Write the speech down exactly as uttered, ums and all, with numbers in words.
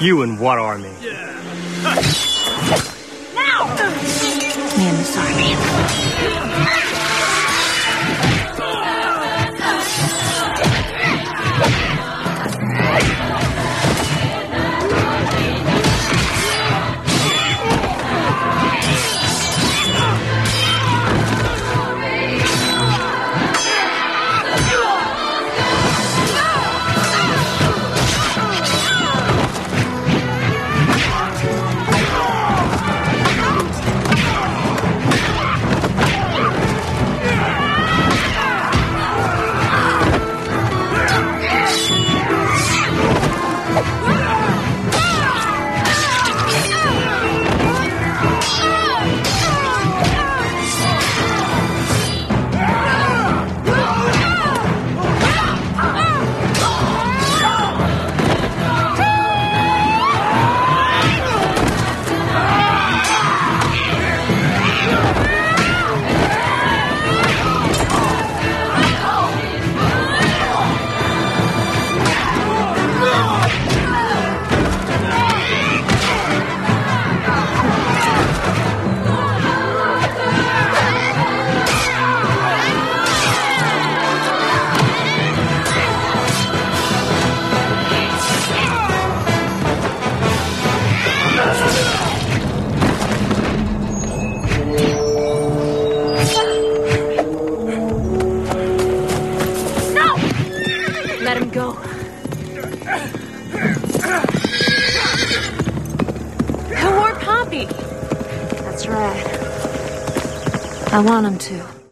You and what army? Now! Me and this army. Let him go. Who wore Poppy? That's right. I want him to.